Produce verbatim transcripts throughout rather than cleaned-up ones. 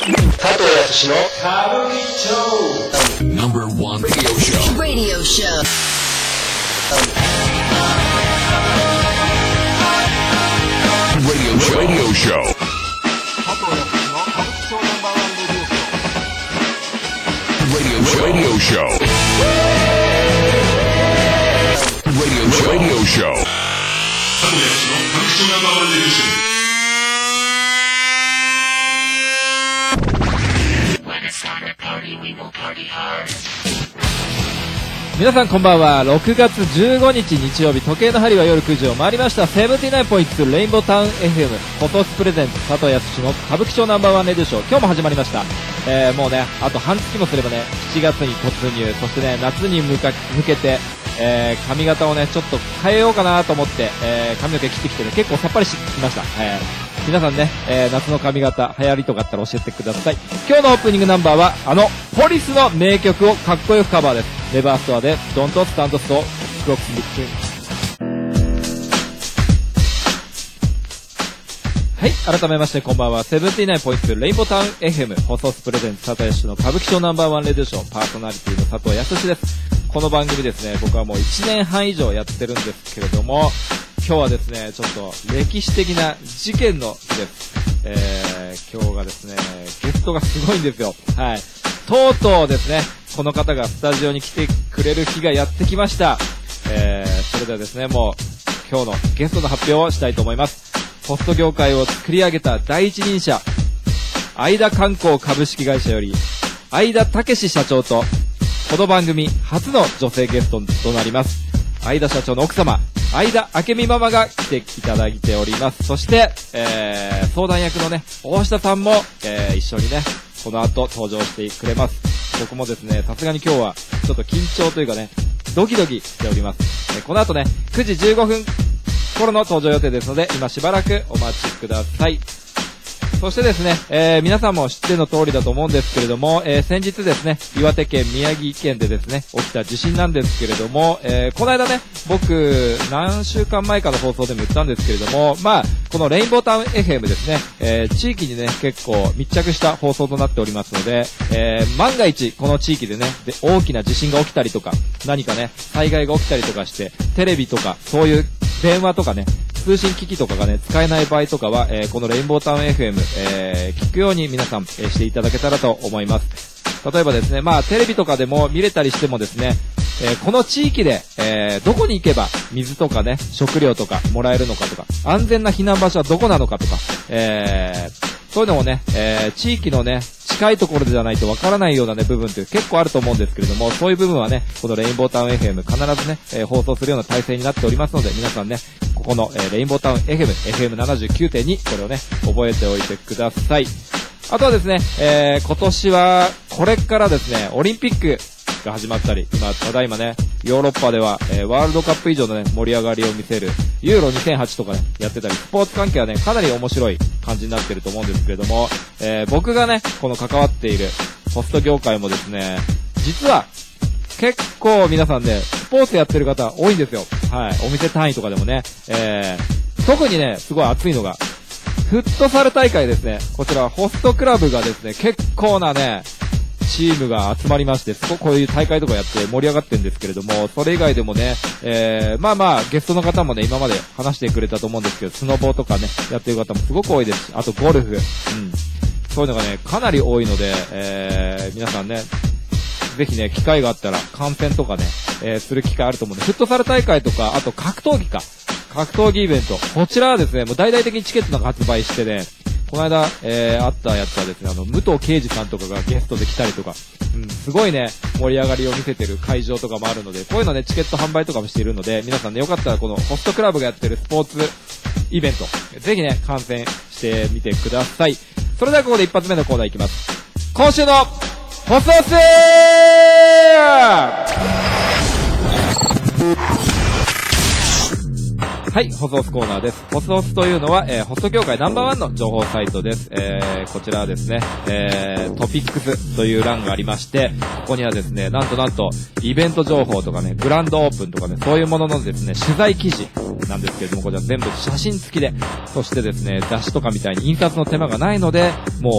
佐藤康の歌舞伎町 Number one radio show Radio show Radio show Radio show 佐藤康の歌舞伎町ナンバーワンレディオ Radio show Radio show Radio Radio show 佐藤康の歌舞伎町ナンバーワンレディオショー皆さんこんばんは。ろくがつじゅうごにち日曜日、時計の針は夜くじを回りました。セブンティナインポイントツー レインボータウン エフエム フォトスプレゼンツ佐藤康の歌舞伎町ナンバーワンレディオショー、今日も始まりました。えー、もうねあと半月もすればねしちがつに突入、そしてね夏に向か向けて、えー、髪型をねちょっと変えようかなと思って、えー、髪の毛切ってきてね結構さっぱりしてきました。えー皆さんね、えー、夏の髪型流行りとかあったら教えてください。今日のオープニングナンバーはあのポリスの名曲をかっこよくカバーです。ネバーストアで Don't Stand Still Clocks Between。 はい、改めましてこんばんは。セブンティナインポイントツー レインボータウン エフエム 放送スプレゼンツ佐藤康の歌舞伎町ナンバーワンレディオショー、パーソナリティの佐藤康です。この番組ですね、僕はもういちねんはん以上やってるんですけれども、今日はですねちょっと歴史的な事件の日です。えー、今日がですねゲストがすごいんですよ。はい、とうとうですねこの方がスタジオに来てくれる日がやってきました。えー、それではですねもう今日のゲストの発表をしたいと思います。ホスト業界を作り上げた第一人者、相田観光株式会社より相田武史社長と、この番組初の女性ゲストとなります相田社長の奥様相田明美ママが来ていただいております。そして、えー、相談役のね大下さんも、えー、一緒にねこの後登場してくれます。僕もですねさすがに今日はちょっと緊張というかねドキドキしております。えー、この後ねくじじゅうごふん頃の登場予定ですので、今しばらくお待ちください。そしてですね、えー、皆さんも知っての通りだと思うんですけれども、えー、先日ですね、岩手県、宮城県でですね、起きた地震なんですけれども、えー、この間ね、僕、何週間前かの放送でも言ったんですけれども、まあ、このレインボータウン エフエム ですね、えー、地域にね、結構密着した放送となっておりますので、えー、万が一、この地域でね、で、大きな地震が起きたりとか、何かね、災害が起きたりとかして、テレビとか、そういう電話とかね、通信機器とかがね使えない場合とかは、えー、このレインボータウン エフエム、えー、聞くように皆さん、えー、していただけたらと思います。例えばですね、まあテレビとかでも見れたりしてもですね、えー、この地域で、えー、どこに行けば水とかね食料とかもらえるのかとか、安全な避難場所はどこなのかとか、えー、そういうのもね、えー、地域のね近いところじゃないとわからないようなね部分って結構あると思うんですけれども、そういう部分はねこのレインボータウン エフエム 必ずね、えー、放送するような体制になっておりますので、皆さんねここの、えー、レインボータウン エフエム エフエムななじゅうきゅうてんに これをね覚えておいてください。あとはですね、えー、今年はこれからですねオリンピックが始まったり、今ただいまねヨーロッパでは、えー、ワールドカップ以上のね盛り上がりを見せるユーロにせんはちとかねやってたり、スポーツ関係はねかなり面白い感じになってると思うんですけれども、えー、僕がねこの関わっているホスト業界もですね実は結構皆さんねスポーツやってる方多いんですよ。はい、お店単位とかでもね、えー、特にねすごい熱いのがフットサル大会ですね。こちらホストクラブがですね結構なねチームが集まりまして、こういう大会とかやって盛り上がってるんですけれども、それ以外でもね、えー、まあまあゲストの方もね今まで話してくれたと思うんですけど、スノボーとかねやってる方もすごく多いですし、あとゴルフ、うん、そういうのがねかなり多いので、えー、皆さんねぜひね機会があったら観戦とかね、えー、する機会あると思うんで、フットサル大会とか、あと格闘技か格闘技イベント、こちらはですねもう大々的にチケットなんか発売してね、この間、えー、あったやつはですね、あの、武藤敬司さんとかがゲストで来たりとか、うん、すごいね、盛り上がりを見せてる会場とかもあるので、こういうのね、チケット販売とかもしているので、皆さんね、よかったらこのホストクラブがやってるスポーツイベント、ぜひね、観戦してみてください。それではここで一発目のコーナーいきます。今週のホストスはい、ホストスコーナーです。ホストスというのは、えー、ホスト業界ナンバーワンの情報サイトです。えー、こちらはですね、えー、トピックスという欄がありまして、ここにはですね、なんとなんと、イベント情報とかね、グランドオープンとかね、そういうもののですね、取材記事なんですけれども、こちら全部写真付きで、そしてですね、雑誌とかみたいに印刷の手間がないので、もう、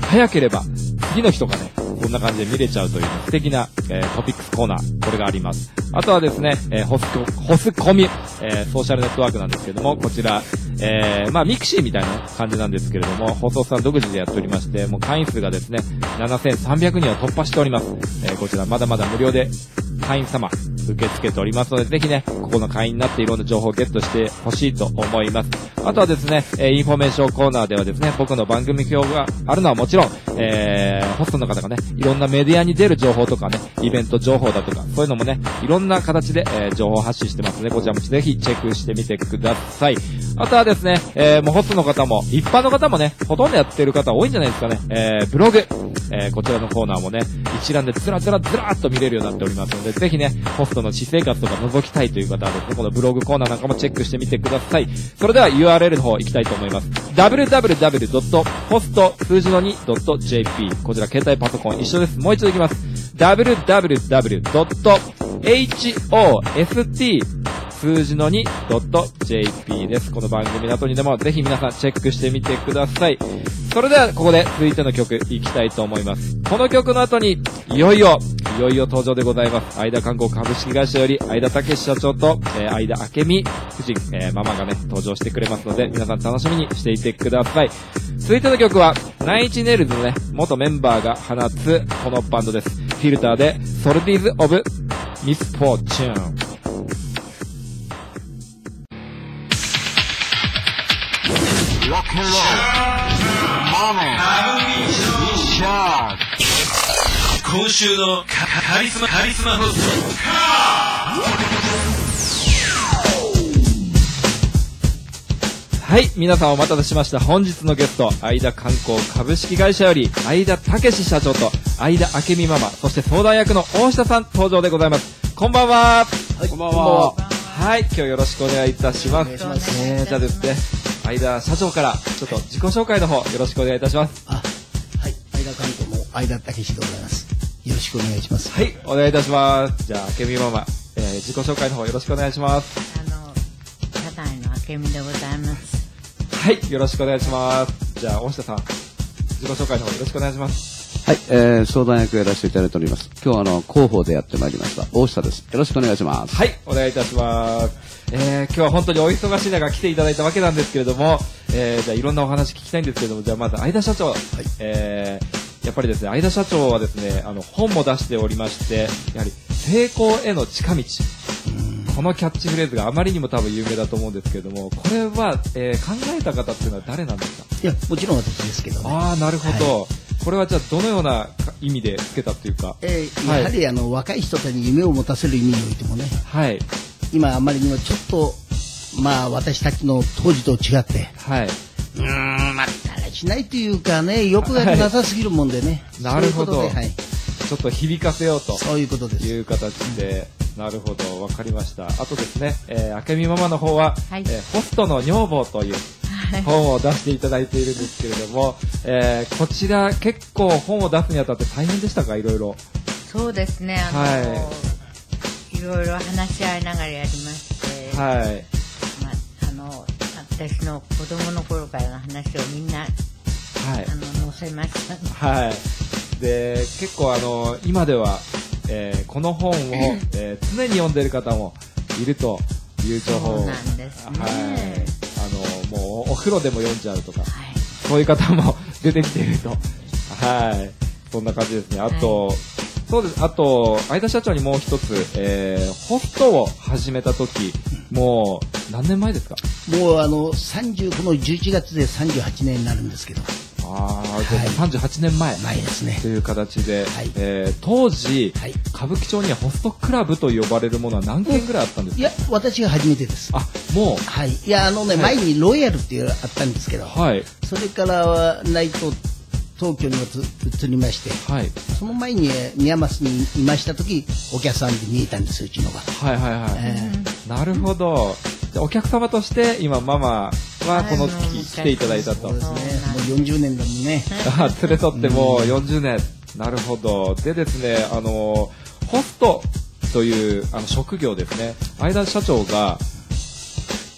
早ければ次の日とかね、こんな感じで見れちゃうという素敵な、えー、トピックスコーナー、これがあります。あとはですね、えー、ホスコ、ホスコミ、えー、ソーシャルネットワークなんですけども、こちら、えー、まあミクシーみたいな感じなんですけれども、放送さん独自でやっておりまして、もう会員数がですね、ななせんさんびゃくにんを突破しております。えー、こちらまだまだ無料で会員様受け付けておりますので、ぜひね、ここの会員になっていろんな情報をゲットしてほしいと思います。あとはですね、えー、インフォメーションコーナーではですね、僕の番組表があるのはもちろん、えー、ホストの方がね、いろんなメディアに出る情報とかね、イベント情報だとか、そういうのもね、いろんな形で、えー、情報発信してますので、こちらもぜひチェックしてみてください。あとはですね、えー、もうホストの方も、一般の方もね、ほとんどやってる方多いんじゃないですかね、えー、ブログ、えー、こちらのコーナーもね、一覧でずらずらずらーっと見れるようになっておりますので、ぜひね、ホストの私生活とか覗きたいという方はですね、このブログコーナーなんかもチェックしてみてください。それでは ユーアールエル の方行きたいと思います。ダブリューダブリューダブリュードットホスト数字の にドットジェーピー こちら携帯パソコン一緒です。もう一度いきます。ダブリューダブリューダブリュードットホスト数字の にドットジェーピー です。この番組の後にでもぜひ皆さんチェックしてみてください。それではここで続いての曲いきたいと思います。この曲の後にいよいよいよいよ登場でございます。相田観光株式会社より相田武社長と、えー、相田明美夫人、えー、ママがね登場してくれますので、皆さん楽しみにしていてください。続いての曲はナインチネイルズのね元メンバーが放つこのバンドです。フィルターでソルティーズオブミスフォーチューン。 ロックンロールマネーシャー今週のカリスマカリスマホストはい、皆さんお待たせしました。本日のゲスト、相田観光株式会社より相田武社長と相田明美ママ、そして相談役の大下さん登場でございます。こんばんは。 はい、こんばんは。 はい、今日よろしくお願いいたします。 お願いします。 えー、じゃあですね、相田社長からちょっと自己紹介の方よろしくお願いいたします。 あ、はい、相田観光の相田武史でございます。よろしくお願いします。 はい、お願いいたします。じゃあ明美ママ、えー、自己紹介の方よろしくお願いします。 あの社内の明美でございます。 はい、よろしくお願いします。じゃあ大下さん、自己紹介の方よろしくお願いします。 はい、えー、相談役をやらせていただいております。今日はあの広報でやってまいりました大下です。よろしくお願いします。 はい、お願いいたします。えー、今日は本当にお忙しい中来ていただいたわけなんですけれども、えー、じゃあいろんなお話聞きたいんですけれども、じゃあまず相田社長、はい、えー、やっぱりですね、相田社長はですね、あの本も出しておりまして、やはり成功への近道、このキャッチフレーズがあまりにも多分有名だと思うんですけれども、これは、えー、考えた方っていうのは誰なんですか？ いや、もちろん私ですけどね。 ああ、なるほど。はい、これはじゃあどのような意味でつけたっていうか、 えー、やはり、はい、あの若い人たちに夢を持たせる意味においてもね、はい、今あまりにもちょっとまあ私たちの当時と違って、はい、うーんまあだらしないというかね、欲がなさすぎるもんでね、 はい、なるほど、 はい、 ちょっと響かせようとそういうことです。 いう形で、うん、なるほど、わかりました。あとですね、えー、明美ママの方は、はい、えー、ホストの女房という本を出していただいているんですけれども、えー、こちら結構本を出すにあたって大変でしたか？いろいろ。 そうですね、あの、はい、いろいろ話し合いながらやりまして、はい、まあ、あの私の子供の頃からの話をみんな、はい、あの載せました、 はい、で結構あの今では、えー、この本を、えー、常に読んでいる方もいるという情報を、 そうなんですね、はい、 あのもうお風呂でも読んじゃうとか、はい、そういう方も出てきていると、はい、そんな感じですね。あと、はい、そうです。あと相田社長にもう一つ、えー、ホストを始めた時、もう何年前ですか？ もうあのさんじゅうこのじゅういちがつでさんじゅうはちねんになるんですけど。 ああ、はい、さんじゅうはちねんまえ前ですねという形で、はい、えー、当時、はい、歌舞伎町にはホストクラブと呼ばれるものは何件ぐらいあったんですか？ いや、私が初めてです。 あ、もう、 はい、いやあのね、はい、前にロイヤルっていうのがあったんですけど、はい、それからはナイト東京にも移りまして、はい、その前に宮益にいました時お客さんで見えたんですうちのが。 はいはいはい、えー、なるほど。じゃあお客様として今ママはこの月来ていただいたと。 そうですね、もうよんじゅうねんだもんね。 あ、連れ取ってもうよんじゅうねん、うん、なるほど。でですね、あのホストというあの職業ですね、相田社長が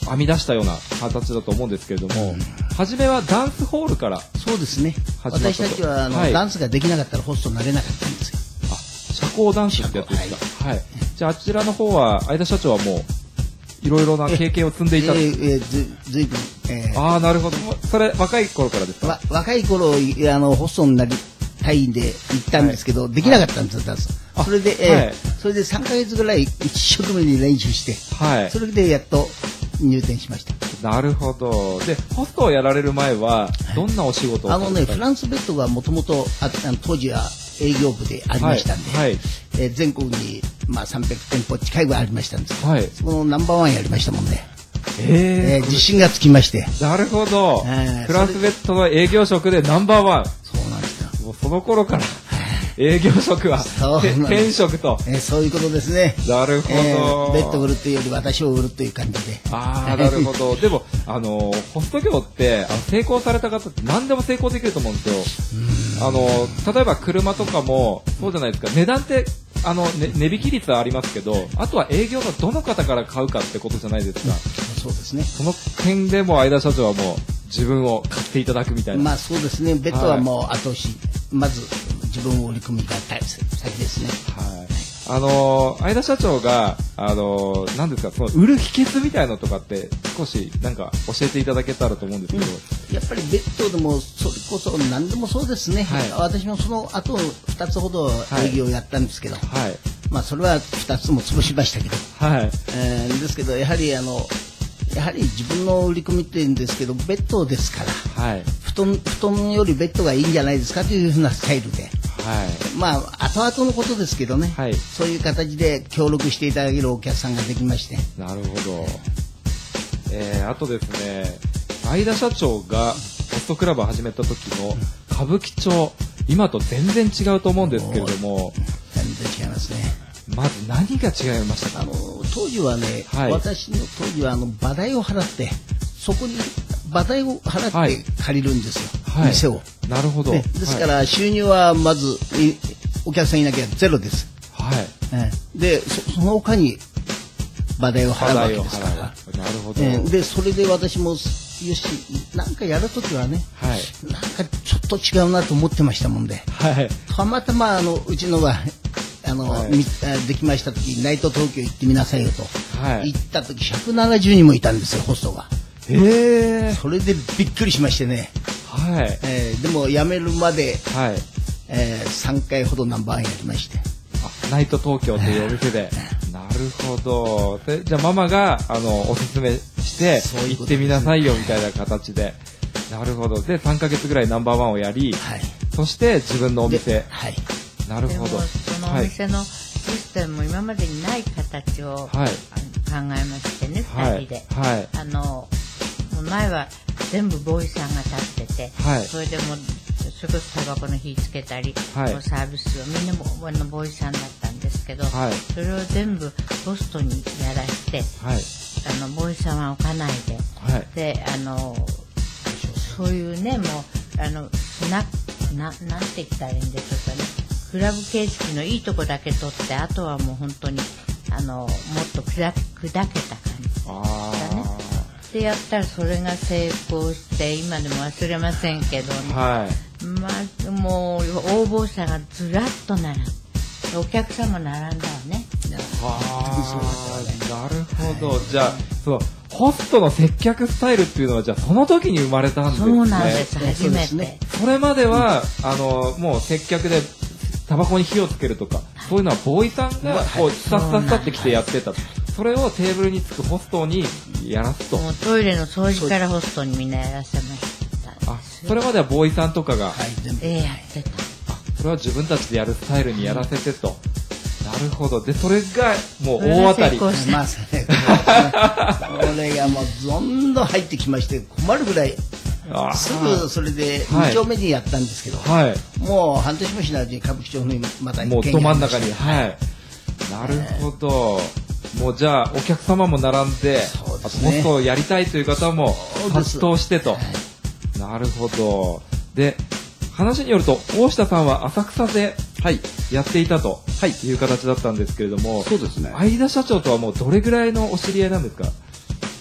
編み出したような形だと思うんですけれども、うん、初めはダンスホールからそうですね。私たちはあの、はい、ダンスができなかったらホストになれなかったんですよ。 あ、社交ダンスってやつですか。はい。はい、じゃああちらの方は相田社長はもういろいろな経験を積んでいた。えー、えー、ずずいぶん。えー、ああ、なるほど。それ若い頃からですか。わ若い頃あのホストになりたいんで行ったんですけど、はい、できなかったんですよ、ダンス。それで、えーはい、それでさんかげつぐらい一生懸命に練習して、はい、それでやっと入店しました。 なるほど。で、ホストをやられる前はどんなお仕事を、 はい、あのね、フランスベッドがもともと当時は営業部でありましたんで、はいはい、えー、全国にまあさんびゃくてんぽ近いぐらいありましたんですけど、はい、そのナンバーワンやりましたもんね。えー、えー、自信がつきまして。 なるほど。えー、フランスベッドの営業職でナンバーワン。 そうなんですよ。 もうその頃から営業職は転職と、 えー、そういうことですね。 なるほど、えー、ベッドを売るというより私を売るという感じで。 ああ、なるほど。でもあのホスト業ってあの成功された方って何でも成功できると思うんですよ。あの例えば車とかもそうじゃないですか。値段ってあの、ね、値引き率はありますけど、あとは営業のどの方から買うかってことじゃないですか。 そうですね。 その点でも相田社長はもう自分を買っていただくみたいな。 まあそうですね。ベッドはもう後押し、はい、まず自分を売り込みが先ですね。はい。 あのー、相田社長があのー、何ですか、その売る秘訣みたいなのとかって少しなんか教えていただけたらと思うんですけど、 うん、やっぱりベッドでもそれこそ何でもそうですね。はい、私もその後ふたつほど営業をやったんですけど、はい、まあそれはふたつも潰しましたけど、はい、えー、ですけどやはりあのやはり自分の売り込みって言うんですけどベッドですから、はい、布団布団よりベッドがいいんじゃないですかというふうなスタイルで。はい、まあ後々のことですけどね、はい、そういう形で協力していただけるお客さんができまして。 なるほど。えー、あとですね、相田社長がホストクラブを始めた時の歌舞伎町、今と全然違うと思うんですけれども。 全然違いますね。 まず何が違いましたか。 あの当時はね、はい、私の当時はあの馬代を払ってそこに馬代を払って借りるんですよ、はい、店を。 なるほど。 でですから収入はまずお客さんいなきゃゼロです。はい。えー、で そ, その他に馬代を払うわけですから。なるほど。 えー、でそれで私もよしなんかやるときはね、はい、なんかちょっと違うなと思ってましたもんで、はい、たまたまあのうちのがあの、はい、できましたときナイト東京行ってみなさいよと、はい、行ったときひゃくななじゅうにんもいたんですよホストが。へえ。それでびっくりしましてね。はい。えー、でも辞めるまで、はい、えー、さんかいほどナンバーワンやりまして。 あ、ナイト東京というお店で。なるほど。でじゃあママがあのおすすめして行ってみなさいよみたいな形で。なるほど。でさんかげつぐらいナンバーワンをやり、はい、そして自分のお店。はい。なるほど。 そのお店のシステムも今までにない形を、はい、考えましてね、ふたりで。はい。あの前は全部ボーイさんが立ってて、はい、それでもそれこそタバコの火つけたり、はい、サービスをみんなものボーイさんだったんですけど、はい、それを全部ホストにやらして、はい、あのボーイさんは置かないで、はい、であのそういうねもうあのなななんて言ったらいいんでしょうかね、クラブ形式のいいとこだけ取ってあとはもう本当にあのもっと砕けた感じだね。でやったらそれが成功して今でも忘れませんけどね、はい、まあ、もう応募者がずらっと並んでお客さんも並んだわね。 はあ、なるほど、はい、じゃあそのホストの接客スタイルっていうのはじゃあその時に生まれたんですね。 そうなんです、初めて。 それまでは、うん、あのもう接客でタバコに火をつけるとか、はい、そういうのはボーイさんがこうスタスタスタってきてやってたと。それをテーブルにつくホストにやらすと。 もうトイレの掃除からホストにみんなやらせました。 あ、それまではボーイさんとかが、はい、 ええやってた。 あ、それは自分たちでやるスタイルにやらせてと。なるほど。でそれがもう大当たり。 まあね、これがもうどんどん入ってきまして困るぐらい。すぐそれでに丁目にやったんですけど、はい、もう半年もしないうちに歌舞伎町にまたもうど真ん中に、はい、なるほど。もうじゃあお客様も並んで、あとホストをやりたいという方も殺到してと。なるほど。で話によると大下さんは浅草でやっていたという形だったんですけれども、 そうですね。 相田社長とはもうどれぐらいのお知り合いなんですか。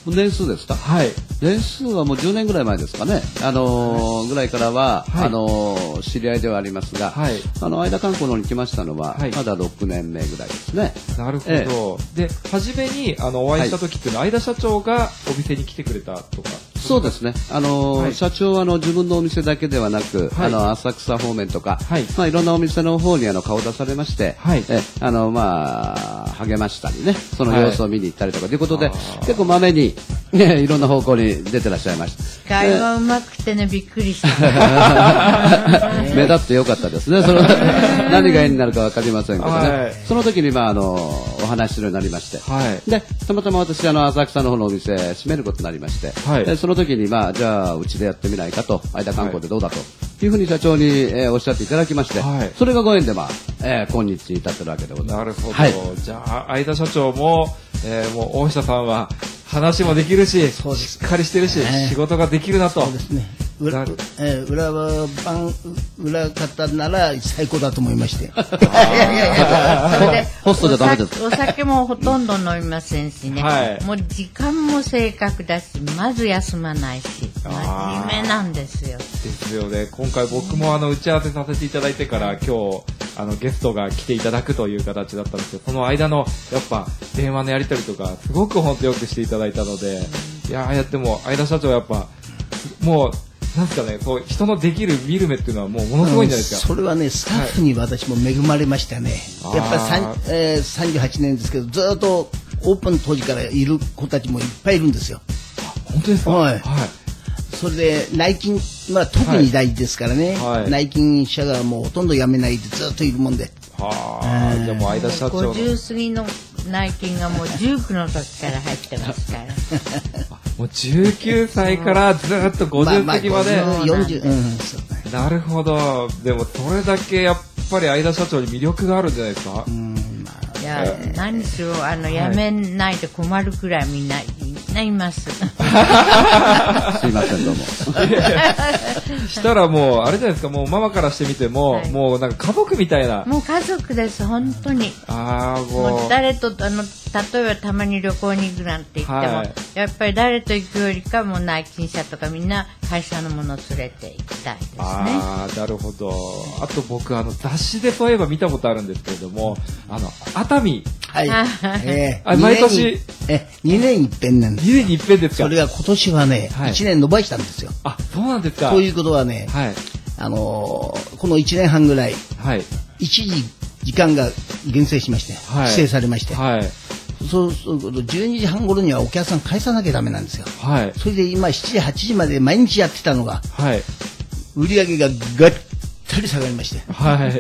年数ですか？ はい。 年数はもうじゅうねんぐらい前ですかね。あのー、ぐらいからは、はい、あのー、知り合いではありますが、はい、あの、間観光のに来ましたのは、はい、まだろくねんめぐらいですね。 なるほど。ええ、で、初めに、あの、お会いした時っていうのは、はい、相田社長がお店に来てくれたとか。 そうですね。あのーはい、社長はあの自分のお店だけではなく、はい、あの浅草方面とか、はい、まあいろんなお店の方にあの顔出されまして、はい、えあのまあ励ましたりね、その様子を見に行ったりとかということで、はい、結構まめに、ね、いろんな方向に出てらっしゃいました。 司会はうまくてね、びっくりした。 目立ってよかったですね。その何が絵になるかわかりませんけどね。はい、その時にまああのお話しするようになりまして、はい、でたまたま私あの浅草の方のお店閉めることになりまして、はい、でその時にまあじゃあうちでやってみないかと、間観光でどうだというふうに社長に、えー、おっしゃっていただきまして、はい、それがご縁でまあ、えー、今日に至ってるわけでございます。 なるほど。はい、じゃあ相田社長も、えー、もう大下さんは話もできるし、しっかりしてるし、仕事ができるなと。 そうですね。裏、えー、裏番、裏方なら最高だと思いまして。いやいやいや、ホストじゃダメです。 お酒もほとんど飲みませんしね。はい、もう時間も正確だし、まず休まないし、真面目なんですよ。 ですよね。今回僕もあの打ち合わせさせていただいてから今日あのゲストが来ていただくという形だったんですけど、その間のやっぱ電話のやり取りとかすごく本当よくしていただいたので、いやーやっても相田社長やっぱもうなんですかね、こう人のできる見る目っていうのはもうものすごいんじゃないですか。 うん、それはね、スタッフに私も恵まれましたね。はい、やっぱり、えー、さんじゅうはちねんですけど、ずっとオープン当時からいる子たちもいっぱいいるんですよ。 本当ですか？ はい。はい、それで内勤、まあ、特に大事ですからね、はいはい、内勤者がもうほとんど辞めないでずっといるもんで。 はあ、でも相田社長のごじゅう過ぎの内勤がもうじゅうきゅうの時から入ってますからもうじゅうきゅうさいからずっとごじゅう過ぎまで、まあまあ、 よんじゅう、うん、 なるほど。でもそれだけやっぱり相田社長に魅力があるんじゃないですか。うん、 まあ、いや、えー、何しろあの、辞めないで困るくらいみんな、みんないますすいませんどうもしたらもうあれじゃないですか、もうママからしてみても、はい、もうなんか家族みたいな、 もう家族です本当に。 ああ、もう、 もう誰とあの例えばたまに旅行に行くなんて言っても、はい、やっぱり誰と行くよりかも内勤者とかみんな会社のものを連れて行きたいですね。 ああ、なるほど。あと僕あの雑誌でそういえば見たことあるんですけれども、あの熱海、 はい、 えー、毎年えにねん一遍なんです。 にねんに一遍ですか。 それが今年はね、はい、いちねん伸ばしたんですよ。 あ、そうなんですか。 ということはね、はい、あのー、このいちねんはんぐらい、はい、一時時間が厳選しまして、はい、指定されまして、はい、そうするとじゅうにじはん頃にはお客さん返さなきゃダメなんですよ。はい、それで今しちじはちじまで毎日やってたのが、はい、売り上げがガッタリ下がりまして、はい、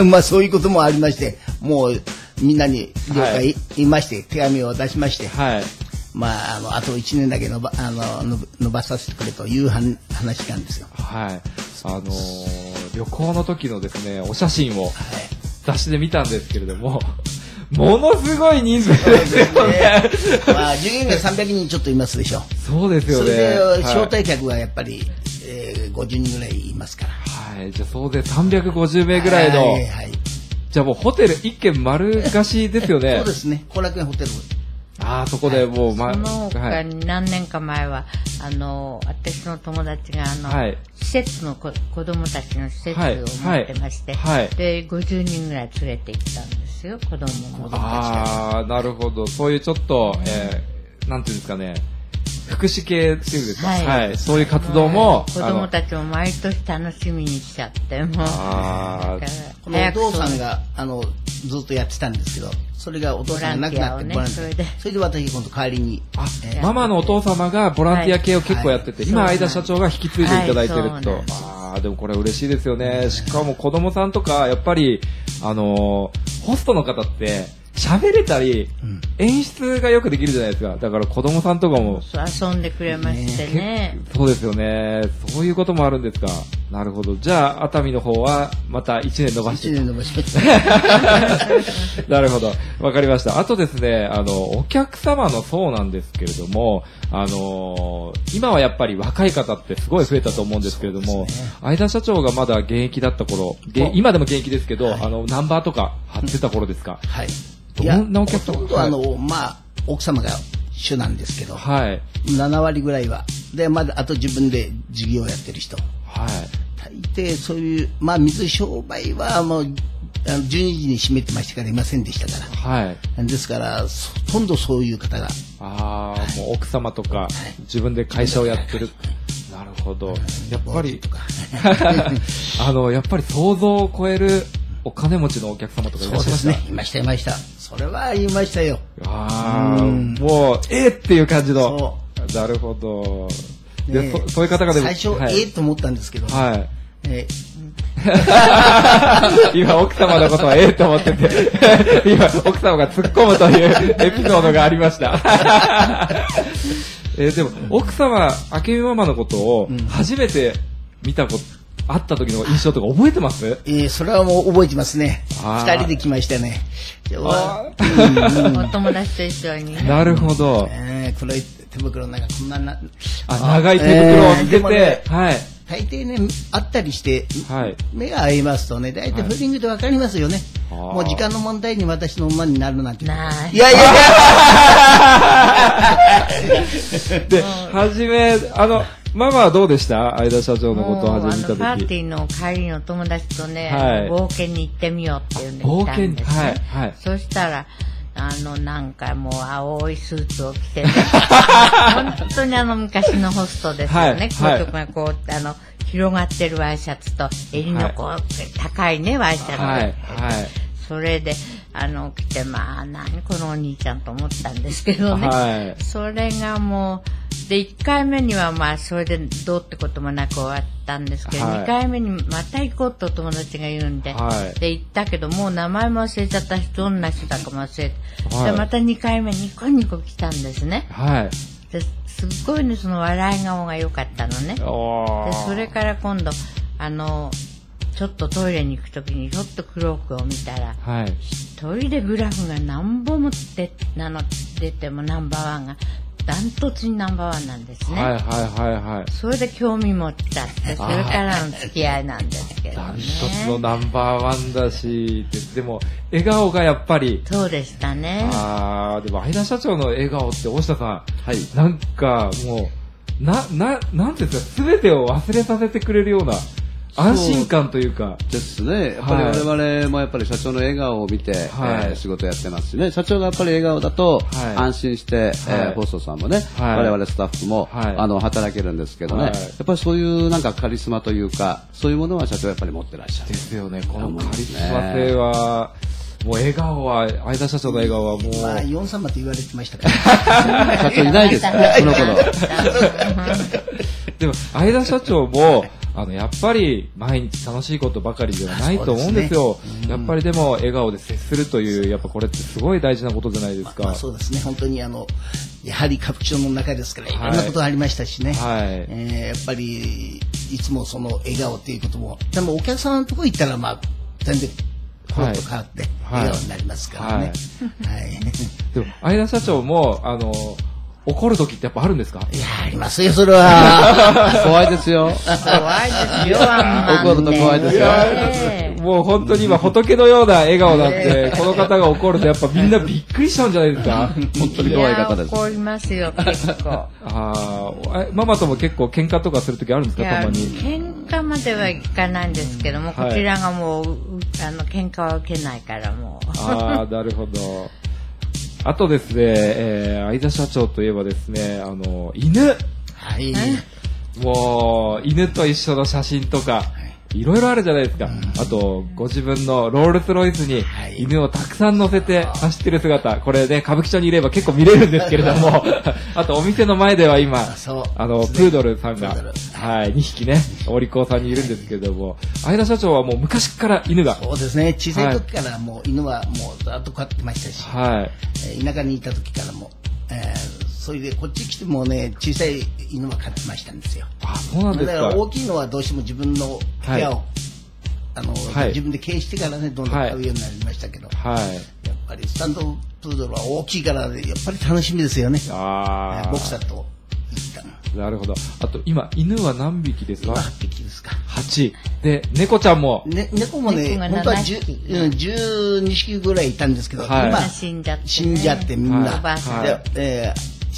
まあそういうこともありまして、もうみんなに了解言いまして、はい、手紙を出しまして、はい、まあ、あの、あといちねんだけ伸ば、あの、伸ばさせてくれという話なんですよ。 はい。あのー、旅行の時のですね、お写真を雑誌で見たんですけれども、ものすごい人数ですよね。 まあ、従業員がさんびゃくにんちょっといますでしょ。 そうですよね。それで、招待客がやっぱり、はい、えー、ごじゅうにんぐらいいますから。 はい。じゃあ、そうでさんびゃくごじゅうめいぐらいの、はい、はい。じゃあもうホテル一軒丸貸しですよね。 そうですね。後楽園ホテル。 ああ、そこでもう、 はい、その他に何年か前は、あの、私の友達が、あの、はい、施設の子、子供たちの施設を持ってまして、はいはい、で、ごじゅうにんぐらい連れて行ったんですよ、子供も子供たちが。 ああ、なるほど。そういうちょっと、えー、なんていうんですかね、福祉系っていうんですか、はいはい、そういう活動も、 子供たちも毎年楽しみにしちゃって、もう、あこのお父さんが、あの、ずっとやってたんですけど、それがお父さんが亡くなって、ボランティア、ね、それで、それで私今度代わりに。 あ、えー、ママのお父様がボランティア系を結構やってて、はい、今、相田社長が引き継いでいただいてると。はい、ああ、でもこれ嬉しいですよね。しかも子供さんとか、やっぱり、あのー、ホストの方って、喋れたり、うん、演出がよくできるじゃないですか。だから子供さんとかも遊んでくれましてね。 そうですよね。そういうこともあるんですか。なるほど。じゃあ熱海の方はまたいちねん伸ばして。 いちねん伸ばして。 なるほど。わかりました。あとですね、あのお客様の層なんですけれども、あのー、今はやっぱり若い方ってすごい増えたと思うんですけれども、ね、相田社長がまだ現役だった頃、今でも現役ですけど、はい、あのナンバーとか貼ってた頃ですか。 はい。どんなお客様？ほとんどあの、まあ、奥様が種なんですけど、 はい、 ななわりぐらいは。で、まだあと自分で事業やってる人。 はい、 大抵そういう、まあ水商売はもう、あのじゅうにじに閉めてましたからいませんでしたから。 はい。 ですから、ほとんどそういう方が。 ああ、はい、もう奥様とか、はい、自分で会社をやってる。なるほど。やっぱり、あの、やっぱり想像を超えるお金持ちのお客様とかいらっしゃいました？ そうですね。いました、いました。それは言いましたよ。 ああ、もう、えー、っていう感じの。なるほど。で、そ、そういう方がでも。 最初、はい、えー、と思ったんですけど。 はい。 えー今奥様のことはええと思ってて今奥様が突っ込むというエピソードがありましたえー、でも奥様明美ママのことを初めて見たこと会った時の印象とか覚えてます？ えー、それはもう覚えてますね。二人で来ましたね。 お友達と一緒に。 なるほど。 えー、黒い手袋なんかこんななあ長い手袋をつけて、えー、はい。 大抵ね、会ったりして、はい、目が合いますとね、大体フーリングでわかりますよね。はい、もう時間の問題に私の馬になるなんて。 ない。 いやいやいやで、はじめ、あの、ママはどうでした？相田社長のことを初め見たとき。 パーティーの帰りの友達とね、はい、冒険に行ってみようっていうんで来たんですね。はいはい、そしたら、あの、なんかもう青いスーツを着てね、本当にあの昔のホストですよね。こういうとこがこう、あの、広がってるワイシャツと、襟のこう、はい、高いね、ワイシャツ。はい。はい。それで、あの、来て、まあ、何このお兄ちゃんと思ったんですけどね。はい。それがもう、で、いっかいめにはまあ、それでどうってこともなく終わったんですけど、はい、にかいめにまた行こうとお友達が言うんで、はい、で、行ったけど、もう名前も忘れちゃったし、どんな人だかも忘れて、はい、で、またにかいめニコニコ来たんですね。はい。で、すっごいね、その笑い顔が良かったのね。で、それから今度、あの、ちょっとトイレに行くときにちょっとクロークを見たら、はい、一人でグラフが何本も出なの出てもナンバーワンがダントツにナンバーワンなんですね。はいはいはいはい。それで興味持っちゃって、それからの付き合いなんですけどね。 ダントツのナンバーワンだし、で, でも笑顔がやっぱり。 そうでしたね。 ああ、でも相田社長の笑顔って大下さん、はい、なんかもうなななんていうんですか、すべてを忘れさせてくれるような。安心感というかですね。やっぱり我々もやっぱり社長の笑顔を見て、はい、えー、仕事やってますしね。社長がやっぱり笑顔だと安心して、はい、えー、ホストさんもね、はい、我々スタッフも、はい、あの働けるんですけどね、はい。やっぱりそういうなんかカリスマというか、そういうものは社長やっぱり持ってらっしゃる。 ですよね。このカリスマ性は。もう笑顔は、相田社長の笑顔はもう。 まあ、ヨン様と言われてましたから。 社長いないですかね、この頃。 でも、相田社長も、あの、やっぱり、毎日楽しいことばかりではないと思うんですよ。すね、うん、やっぱりでも、笑顔で接するという、やっぱこれってすごい大事なことじゃないですか。 まあ、まあ、そうですね。本当にあの、やはり歌舞伎町の中ですから、いろんなことがありましたしね。はい。えー、やっぱり、いつもその笑顔っていうことも、でもお客様のところ行ったら、まあ、全然、コロッと変わって笑顔になりますからね。はい。はい、 でも、相田社長も、あの、怒る時ってやっぱあるんですか？ いや、ありますよ、それは。 怖いですよ。 怖いですよ、あん怒ると怖いですよ。 もう本当に今、仏のような笑顔なんで、この方が怒るとやっぱみんなびっくりしちゃうんじゃないですか？ 本当に怖い方です。 怒りますよ、結構。ああ、ママとも結構喧嘩とかする時あるんですか、たまに。 喧嘩まではいかないんですけども、こちらがもう、あの、喧嘩は受けないからもう。 ああ、なるほど。あとですね、えー、相田社長といえばですね、あの、犬。はい。もう、犬と一緒の写真とか、はい、いろいろあるじゃないですか。うん、あと、ご自分のロールスロイスに犬をたくさん乗せて走ってる姿、これね、歌舞伎町にいれば結構見れるんですけれども、あとお店の前では今、あの、プードルさんが、はい、にひきね、お利口さんにいるんですけれども、相田社長はもう昔から犬が。 そうですね、小さい時からもう犬はもうずっと飼ってましたし、はい、えー、田舎にいた時からも、えー、それでこっち来てもね、小さい犬は飼ってましたんですよ。 あ、そうなんですか。 だから大きいのはどうしても自分の部屋を、はい、あの、はい、自分で経営してからね、どんどん買うようになりましたけど、はい、やっぱりスタンドプードルは大きいから、ね、やっぱり楽しみですよね。ああ。ボクサーと言ったの。 なるほど。あと今、犬は何匹ですか？ はち匹ですか。 はち。で、猫ちゃんも。 ね、猫もね、本当はじゅう、じゅうにひきぐらいいたんですけど、はい、今、死んじゃって、ね、死んじゃってみんな。はい、で、えー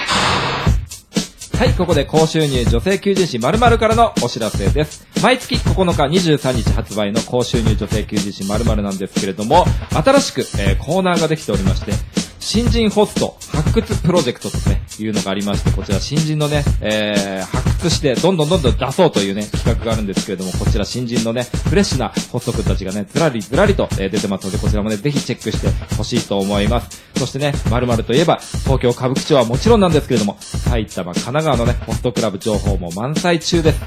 はい、ここで高収入女性求人誌〇〇からのお知らせです。毎月ここのかにじゅうさんにち発売の高収入女性求人誌〇〇なんですけれども、新しく、えー、コーナーができておりまして、新人ホスト発掘プロジェクトとね、いうのがありまして、こちら新人のね、えー、発掘してどんどんどんどん出そうというね、企画があるんですけれども、こちら新人のね、フレッシュなホスト君たちがね、ずらりずらりと、えー、出てますので、こちらもね、ぜひチェックしてほしいと思います。そしてね、〇〇といえば、東京歌舞伎町はもちろんなんですけれども、埼玉、神奈川のね、ホストクラブ情報も満載中です。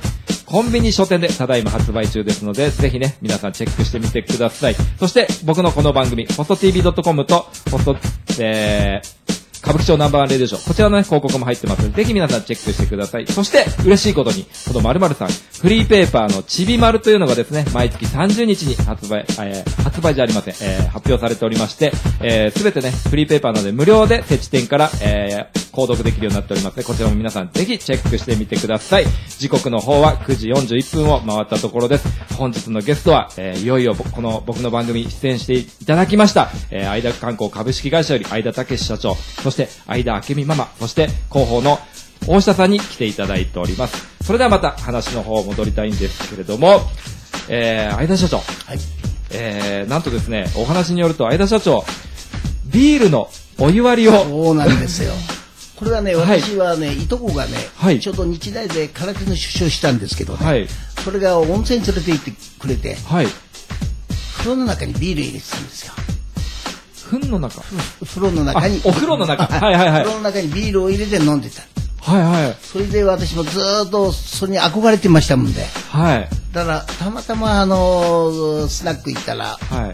コンビニ書店でただいま発売中ですので、ぜひね、皆さんチェックしてみてください。そして、僕のこの番組、ホストティービードットコム と、ホスト、えー、歌舞伎町ナンバーワンレディオショー。こちらの、ね、広告も入ってますので、ぜひ皆さんチェックしてください。そして、嬉しいことに、この〇〇さん、フリーペーパーのちびまるというのがですね、毎月さんじゅうにちに発売、えー、発売じゃありません、えー、発表されておりまして、えー、すべてね、フリーペーパーなので無料で設置店から、えー、購読できるようになっておりますので、こちらも皆さんぜひチェックしてみてください。時刻の方はくじよんじゅういっぷんを回ったところです。本日のゲストは、えー、いよいよこの僕の番組出演していただきました、えー、相田観光株式会社より相田武史社長、そして相田明美ママ、そして広報の大下さんに来ていただいております。それではまた話の方戻りたいんですけれども、えー、相田社長、はい、えー、なんとですね、お話によると相田社長、ビールのお湯割りを。 そうなんですよ。これはね、私はね、はい、いとこがね、はい、ちょうど日大で空手の出所したんですけどね、はい、それが温泉に連れて行ってくれて、はい、風呂の中にビール入れてたんですよ。 風呂の中風呂の中に。 お風呂の中はいはいはい。 風呂の中にビールを入れて飲んでた。 はいはい。 それで私もずーっとそれに憧れてましたもんで。はい。だから、たまたまあの、スナック行ったら、はい、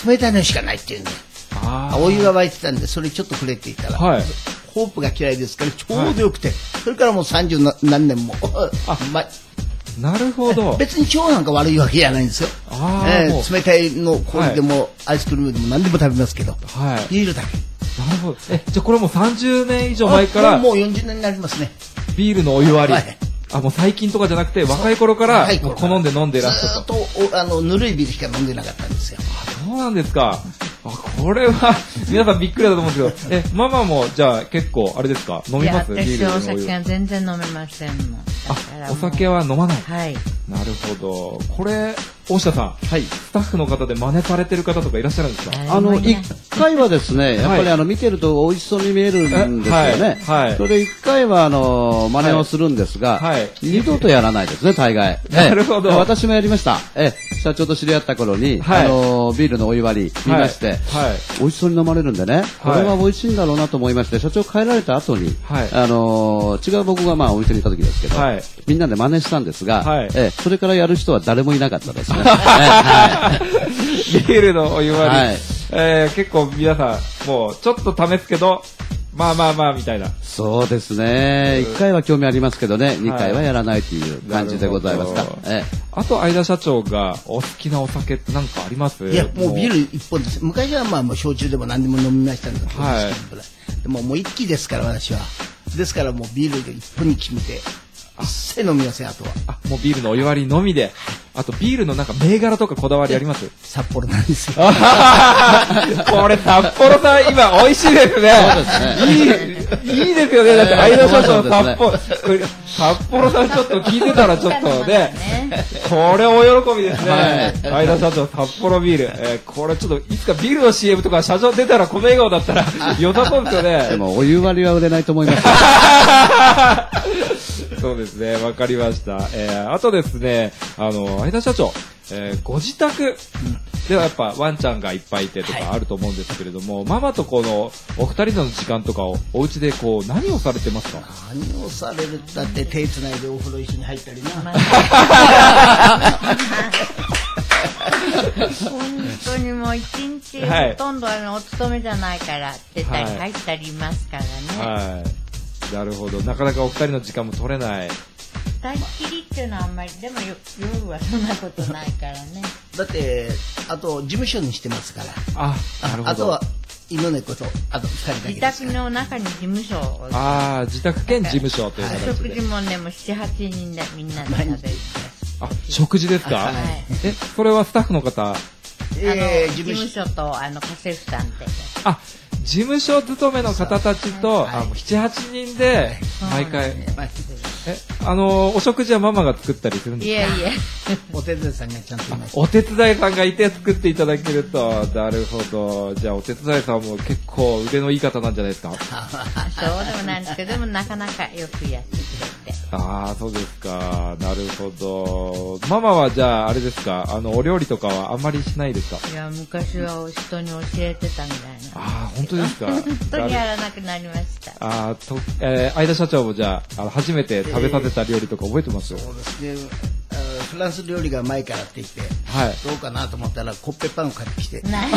冷たいのしかないっていうんで、あお湯が沸いてたんで、それちょっとくれって言ったら、はい、ホープが嫌いですからちょうどよくて、はい、それからもう三十何年も。 あ、ま、なるほど。 別に腸なんか悪いわけじゃないんですよ。あえー、冷たいの氷でも、はい、アイスクリームでも何でも食べますけど、はい、ビールだけ。 なるほど。え、じゃあこれもうさんじゅうねん以上前から。 もうよんじゅうねんになりますね。 ビールのお湯割り。はい、あ、もう最近とかじゃなくて、若い頃から好んで飲んでらっしゃった。 ずっと、あの、ぬるいビールしか飲んでなかったんですよ。 あ、そうなんですか。あ、これは、皆さんびっくりだと思うんですけど、え、ママも、じゃあ結構、あれですか、飲みます？ビールのお湯。 私お酒は全然飲めませんもん。 あ、お酒は飲まない。 はい。 なるほど。これ、大下さん、はい、スタッフの方で真似されてる方とかいらっしゃるんですか？ あの、一回はですね、やっぱりあの、見てると美味しそうに見えるんですよね。はい。それ一回はあの、真似をするんですが、はい。二度とやらないですね、大概。 なるほど。 私もやりました。え、社長と知り合った頃に、あの、ビールのお湯割り見まして、はい。美味しそうに飲まれるんでね、これは美味しいんだろうなと思いまして、社長帰られた後に、はい。あの、違う僕がまあお店に行った時ですけど、はい。みんなで真似したんですが、はい。え、それからやる人は誰もいなかったですね。 ビールのお湯割り、はい、えー、結構皆さんもうちょっと試すけどまあまあまあみたいな。 そうですね。一回は興味ありますけどね、二回はやらないという感じでございますか。ええ、あと相田社長がお好きなお酒って何かあります？ いや、もうビール一本です。昔はまあもう焼酎でも何でも飲みましたんで、はい、でももう一気ですから私は。ですからもうビールで一本に決めて。一切飲みません、あとは。 あ、もうビールのお湯割りのみで。あとビールのなんか銘柄とかこだわりあります？ 札幌なんですよ。 これ札幌さん今美味しいですね。そうですね。いい、いいですよね。だって相田社長札幌、札幌さんちょっと聞いてたらちょっとね、これお喜びですね。相田社長札幌ビール。えー、これちょっといつかビールの シーエム とか社長出たらこの笑顔だったら良さそうですよね。 でもお湯割りは売れないと思います。 そうですね、わかりました。えー、あとですね、あの、相田社長、えー、ご自宅ではやっぱワンちゃんがいっぱいいてとかあると思うんですけれども、はい、ママとこのお二人の時間とかをお家でこう何をされてますか？ 何をされるだって手つないでお風呂一緒に入ったりな。 本当にもう一日ほとんどあのお勤めじゃないから出たり入ったりいますからね。はい、はい、 なるほど。なかなかお二人の時間も取れない。 二人きりっていうのはあんまり、でも夜はそんなことないからね。 だって、あと事務所にしてますから。 あ、なるほど。 あとは犬猫と、あと二人だけですから。 自宅の中に事務所を。 ああ、自宅兼事務所という形で。 食事もね、もう七八人でみんなで食べる。 あ、食事ですか？はい。え、それはスタッフの方？ えー、事務所と、あの、家政婦さんって。 あ、事務所勤めの方たちと、はい、あ、もう七八人で、毎回。え、あの、お食事はママが作ったりするんですか？ いやいや。 お手伝いさんがちゃんといます。 お手伝いさんがいて作っていただけると、なるほど。じゃあお手伝いさんも結構腕のいい方なんじゃないですか？ そうでもないんですけど、でもなかなかよくやってくれて。 ああ、そうですか。なるほど。ママはじゃあ、あれですか、あの、お料理とかはあんまりしないですか？ いや、昔は人に教えてたみたいな。 ああ、本当ですか？ 本当にやらなくなりました。 ああ、と、えー、相田社長もじゃあ、あの、初めて食べさせた料理とか覚えてます？ そうですね。 フランス料理がうまいからって言って、はい、どうかなと思ったらコッペパンを買ってきて。ない。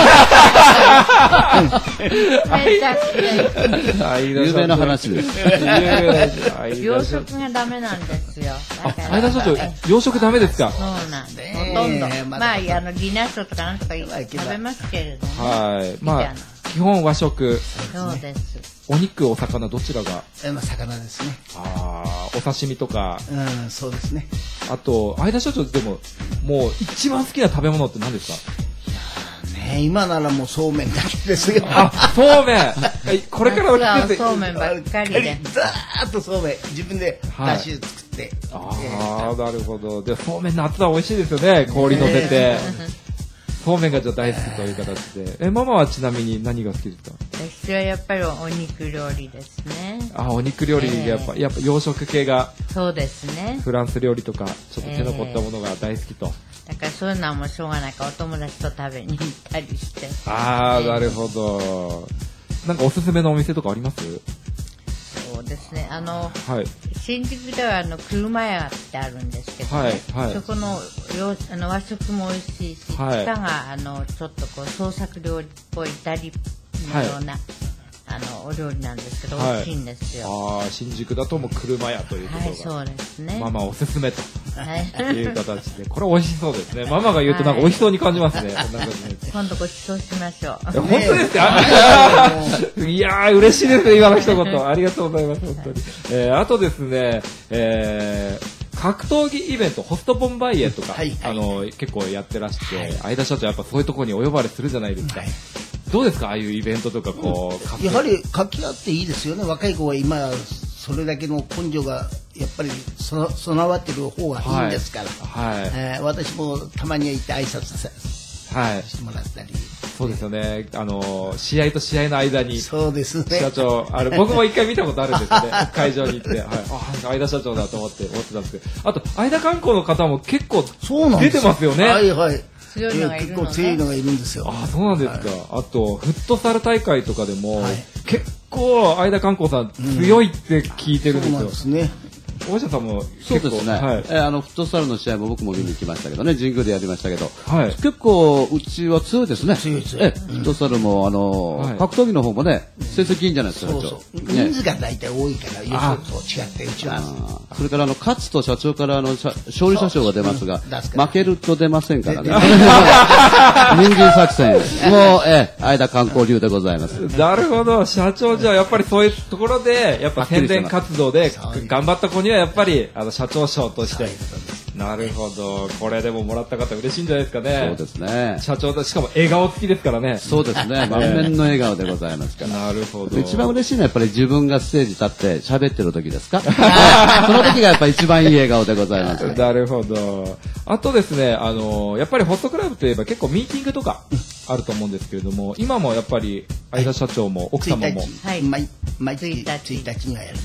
有名な話です。 洋食がダメなんですよ。 相田社長、洋食ダメですか？ そうなんです。ほとんど。まあ、あの、ディナーショーとかなんとか食べますけれども。 はい。まあ、基本和食。 そうです。 お肉、お魚、どちらが？ え、まあ、魚ですね。 ああ、お刺身とか。 うん、そうですね。 あと、相田社長でも、もう一番好きな食べ物って何ですか？ いやね、今ならもうそうめんだけですよ。 あ、そうめん。これからの季節。 そうめんばっかりで。 ざーっとそうめん、自分でだし作って。 ああ、なるほど。で、そうめん夏は美味しいですよね。氷乗せて。そうめんがじゃあ大好きという形で。え、ママはちなみに何が好きですか？ 私はやっぱりお肉料理ですね。 あ、お肉料理がやっぱ、やっぱ洋食系が。 そうですね。 フランス料理とか、ちょっと手の凝ったものが大好きと。 だからそういうのはもうしょうがないからお友達と食べに行ったりして。 ああ、なるほど。なんかおすすめのお店とかあります？ そうですね。あの、はい、新宿ではあの車屋ってあるんですけど、ね、はいはい、そこのあの和食も美味しいし、はい、下があのちょっとこう創作料理っぽいイタリのような、はい、あのお料理なんですけど、はい、美味しいんですよ。 ああ、新宿だともう車屋というところが、はい、 そうですね。 ママおすすめと、はい、いう形で、これ美味しそうですね。ママが言うとなんか美味しそうに感じますね。はい、 今度ご馳走しましょう。 本当ですか？いやー嬉しいですね、今の一言。ありがとうございます、本当に。えー、あとですね、えー格闘技イベント、ホストボンバイエとか、はいはい、あの結構やってらして、はい、相田社長やっぱそういうところにお呼ばれするじゃないですか、はい、どうですか、ああいうイベントとかこう、 うん、やはり活気あっていいですよね。若い子は今それだけの根性がやっぱり備わってる方がいいんですから、はいはい、えー、私もたまに行って挨拶さ、はい、してもらったり。 そうですよね。あの試合と試合の間に、 そうですね。 社長、あれ僕も一回見たことあるんですよね。会場に行って、はい、あ、相田社長だと思って思ってたんですけど、あと相田観光の方も結構出てますよね。 はいはい。 強いのがいるのね。 結構強いのがいるんですよ。 あ、そうなんですか。はい、あとフットサル大会とかでも、はい、結構相田観光さん強いって聞いてるんですよ。うん、そうなんですね。大下さんもそうですね、はい、えー、あのフットサルの試合も僕も見に行きましたけどね、神宮でやりましたけど、はい、結構うちは強いですね。強い強い。えフットサルもあの、はい、格闘技の方もね成績いいんじゃないですか。そうそう、 ね、人数が大体多いから予想と違ってうちは。 それからあの勝つと社長からあの勝利者賞が出ますが、負けると出ませんからね。人参作戦もうえ相田観光流でございます。 なるほど、社長じゃあやっぱりそういうところでやっぱ宣伝活動で頑張った子にはやっぱりあの社長賞として。なるほど、これでももらった方嬉しいんじゃないですかね。 そうですね。 社長としかも笑顔付きですからね。 そうですね。満面の笑顔でございますから。 なるほど。 一番嬉しいのはやっぱり自分がステージ立って喋ってる時ですか。その時がやっぱり一番いい笑顔でございます。 なるほど。あとですね、あのやっぱりホストクラブといえば結構ミーティングとかあると思うんですけれども、今もやっぱり相田社長も奥様も、 はい、毎毎月ついたちにはやるんです。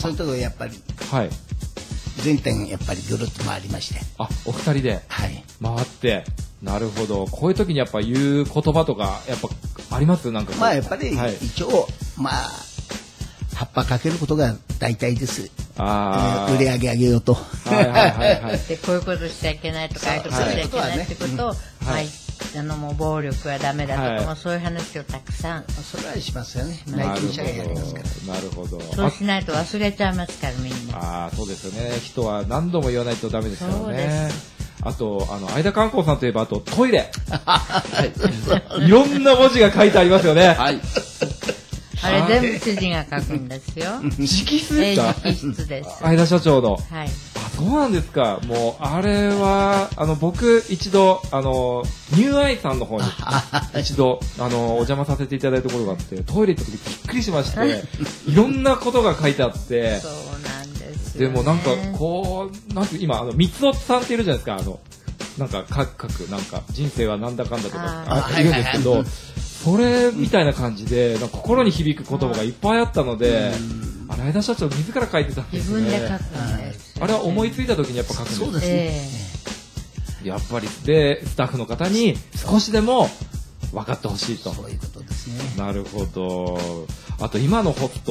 そういうところやっぱり。はい。全店やっぱりぐるっと回りまして、 あ、お二人で回って、はい、なるほど。こういう時にやっぱ言う言葉とかやっぱあります？なんかまあやっぱり一応、はい、まあ葉っぱかけることが大体です。あ、えー、売り上げ上げようと、はいはいはいはい、 でこういうことしちゃいけないとかああいうことしちゃいけないってことを、はい、はい、あのもう暴力はダメだとか、はい、もうそういう話をたくさんそれはしますよね。内勤者がやりますから。 なるほど。 そうしないと忘れちゃいますからみんな。 ああ、そうですよね。人は何度も言わないとダメですからね。そうです。あとあの相田観光さんといえばあとトイレ、はい、いろんな文字が書いてありますよね。はい。 あれ全部知事が書くんですよ。 直筆ですか？ 直筆です。 相田社長の。 はい。 あ、そうなんですか。もうあれはあの僕一度あのニューアイさんの方に一度あのお邪魔させていただいたところがあって、トイレ行った時びっくりしまして、いろんなことが書いてあって。 そうなんですよね。 でもなんかこうなんて今あの三つおさんっているじゃないですか。あのなんか書く書くなんか人生はなんだかんだとかいるんですけど。それみたいな感じで、なんか心に響く言葉がいっぱいあったので、あれ相田社長自ら書いてたんですね。 自分で書くんです。 あれは思いついた時にやっぱ書くんです。 そうですね。やっぱりでスタッフの方に少しでも分かってほしいと。 そういうことですね。 なるほど。あと今のホスト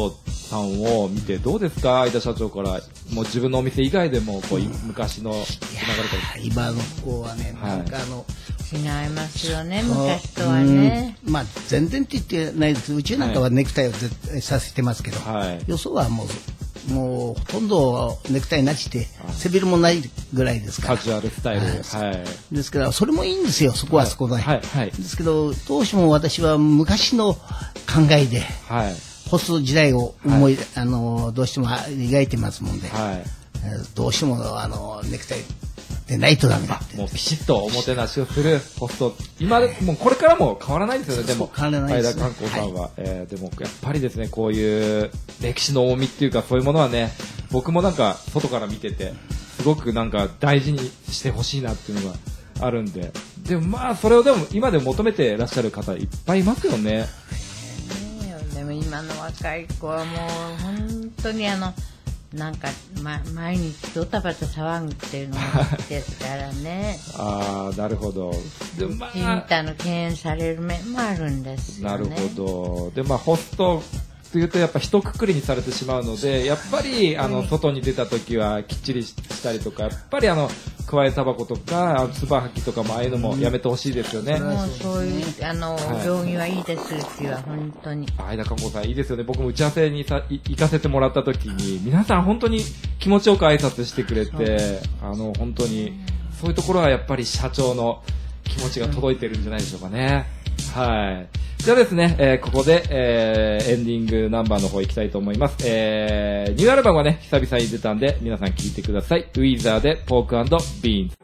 さんを見てどうですか、相田社長から。もう自分のお店以外でもこう、うん、昔の流れから今の子はね、なんかあの、 違いますよね、昔とはね。 まあ全然って言ってないですけど、うちなんかはネクタイを絶対させてますけど、はい、よそはもうもうほとんどネクタイなしで背びれもないぐらいですから。 カジュアルスタイル、はい、 ですからそれもいいんですよ、そこはそこで、はいはいはい、ですけど当初も私は昔の考えで、はい、ホス時代を思い、はい、あのどうしても描いてますもんで、はい、どうしてもあのネクタイでないとダメだって。 もうピシッとおもてなしをするホスト、今でもうこれからも変わらないですよね。でも変わらないですね。 相田観光さんは、はい、えー、でもやっぱりですね、こういう歴史の重みっていうかそういうものはね、僕もなんか外から見ててすごくなんか大事にしてほしいなっていうのがあるんで、でもまあそれをでも今でも求めてらっしゃる方いっぱいいますよね。 でも今の若い子はもう本当にあのなんか、ま、毎日ドタバタ騒ぐっていうのですからね。 ああ、なるほど。 でもまあ、人体の敬遠される面もあるんですよね。 なるほど。でまあホストというとやっぱ一括りにされてしまうので、やっぱりあの外に出た時はきっちりしたりとか、やっぱりあの加えタバコとかつば吐きとかもああいうのもやめてほしいですよね。 もうそういうあの、はい、行儀はいいですうちは本当に。 相田観光さんいいですよね。僕も打ち合わせにさ行かせてもらった時に皆さん本当に気持ちよく挨拶してくれて、あの本当にそういうところはやっぱり社長の気持ちが届いてるんじゃないでしょうかね。はい。じゃあですね、えー、ここで、えー、エンディングナンバーの方行きたいと思います。えー、ニューアルバムがね、久々に出たんで、皆さん聴いてください。ウィーザーでポーク&ビーンズ。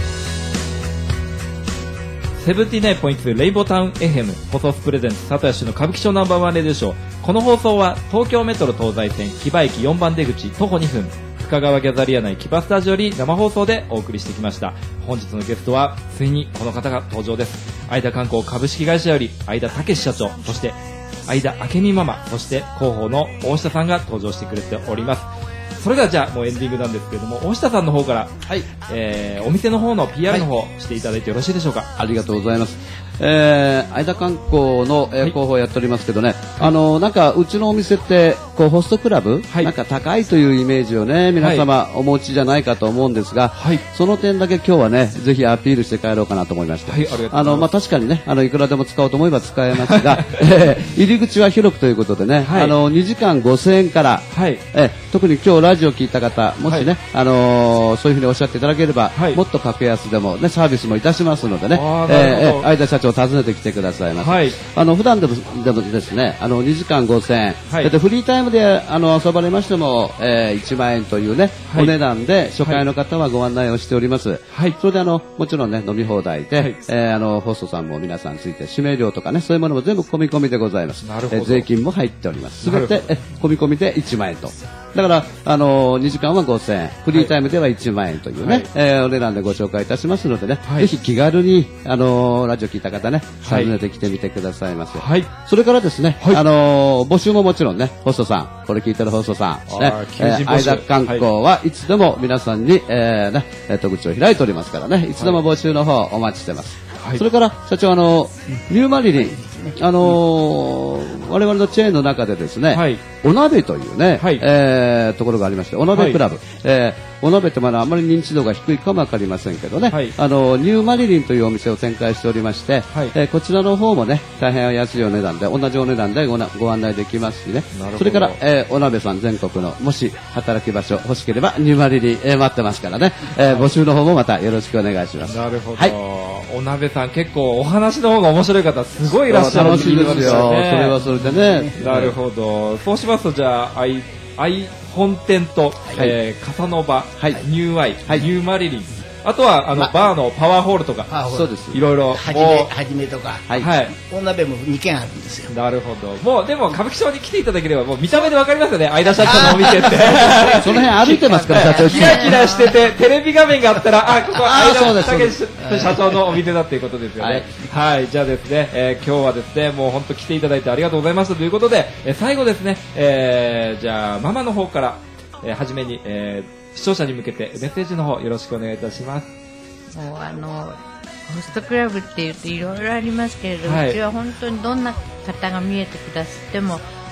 セブンティーナインポイントツー レインボータウン エフエム 放送プレゼンツ佐藤氏の歌舞伎町ナンバーワンレディオショー。この放送は東京メトロ東西線木場駅よんばん出口徒歩にふん深川ギャザリア内木場スタジオに生放送でお送りしてきました。本日のゲストはついにこの方が登場です。相田観光株式会社より相田武社長、そして相田明美ママ、そして広報の大下さんが登場してくれております。それではじゃあもうエンディングなんですけれども、大下さんの方から、はい、えー、お店の方の ピーアール の方、はい、していただいてよろしいでしょうか。 ありがとうございます。えー、相田観光の、えー、広報をやっておりますけどね、はい、あのなんかうちのお店ってこうホストクラブ、はい、なんか高いというイメージをね皆様、はい、お持ちじゃないかと思うんですが、はい、その点だけ今日はねぜひアピールして帰ろうかなと思いまして、はい、ありがとうございます。あのまあ確かにねあのいくらでも使おうと思えば使えますが、えー、入り口は広くということでね、はい、あのにじかんごせんえんから、はい、えー、特に今日ラジオ聞いた方もしね、はい、あのー、そういうふうにおっしゃっていただければ、はい、もっと格安でもねサービスもいたしますのでね、えー、相田社長訪ねてきてくださいませ。はい、あの普段でもでもですね、あのにじかんごせんえん、はい、でフリータイムであの遊ばれましても、えー、いちまんえんというね、はい、お値段で初回の方はご案内をしております。はい、それであのもちろんね飲み放題で、はい、えー、あのホストさんも皆さんついて指名料とかねそういうものも全部込み込みでございます。なるほど。えー、税金も入っております。すべてえ込み込みでいちまんえんと。だから、あのー、にじかんはごせんえん、フリータイムではいちまんえんというね、はい、えー、お値段でご紹介いたしますのでね、はい、ぜひ気軽に、あのー、ラジオ聞いた方ね、訪ねてきてみてくださいませ。はい、それからですね、はい、あのー、募集ももちろんね、ホストさん、これ聞いてるホストさん、ね、えー、相田観光はいつでも皆さんに、えー、ね、戸口を開いておりますからね、いつでも募集の方お待ちしてます。はい、それから、社長、あのー、ニューマリリン、あのー、我々のチェーンの中でですね、はい、お鍋というね、はい、えー、ところがありまして、お鍋クラブ、はい、えー、お鍋ってまだあまり認知度が低いかもわかりませんけどね、はい、あのニューマリリンというお店を展開しておりまして、はい、えー、こちらの方もね大変安いお値段で同じお値段で ご, ご案内できますしね、それから、えー、お鍋さん全国のもし働き場所欲しければニューマリリン、えー、待ってますからね、えー、募集の方もまたよろしくお願いします。 なるほど、はい、お鍋さん結構お話の方が面白い方すごいいらっしゃる。 楽しいですよ、それはそれでね。 なるほど。そうしますとじゃあアイアイ本店と、はい、えー、カサノバ、はい、ニューアイ、はい、ニューマリリン、あとはあの、ま、バーのパワーホールとか、 そうです。 いろいろはじめはじめとか、はい、はい、お鍋もにけんあるんですよ。 なるほど。もうでも歌舞伎町に来ていただければもう見た目でわかりますよね。相田社長のお店って。 その辺歩いてますから社長。 キラキラしててテレビ画面があったらあここ相田武社長のお店だっていうことですよね。はい、はい、じゃあですね、えー、今日はですねもう本当来ていただいてありがとうございましたということで、えー、最後ですね、えー、じゃあママの方から、えー、初めに、えー、視聴者に向けてメッセージの方よろしくお願いいたします。 もうあのホストクラブっていうといろいろありますけれども、はい、うちは本当にどんな方が見えてくださっても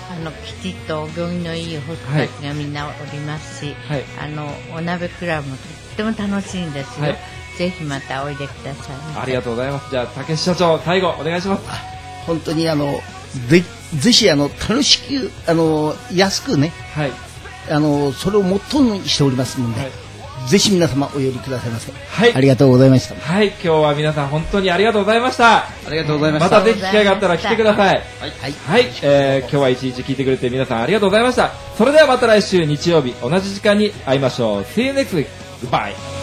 あのきちっとお行儀のいいホストたちがみんなおりますし、はい、あのお鍋クラブもとっても楽しいんですよ、はい、ぜひまたおいでください。 ありがとうございます。じゃあ竹社長最後お願いします。 本当にあのぜぜひあの楽しくあの安くね、はい、あのそれをモットーにしておりますので、はい、ぜひ皆様お寄りくださいませ。はい、ありがとうございました。 はい、今日は皆さん本当にありがとうございました。 ありがとうございました。 またぜひ機会があったら来てください。はい、はい、はい、えー、今日は一日聞いてくれて皆さんありがとうございました。それではまた来週日曜日同じ時間に会いましょう。See you next week. Goodbye.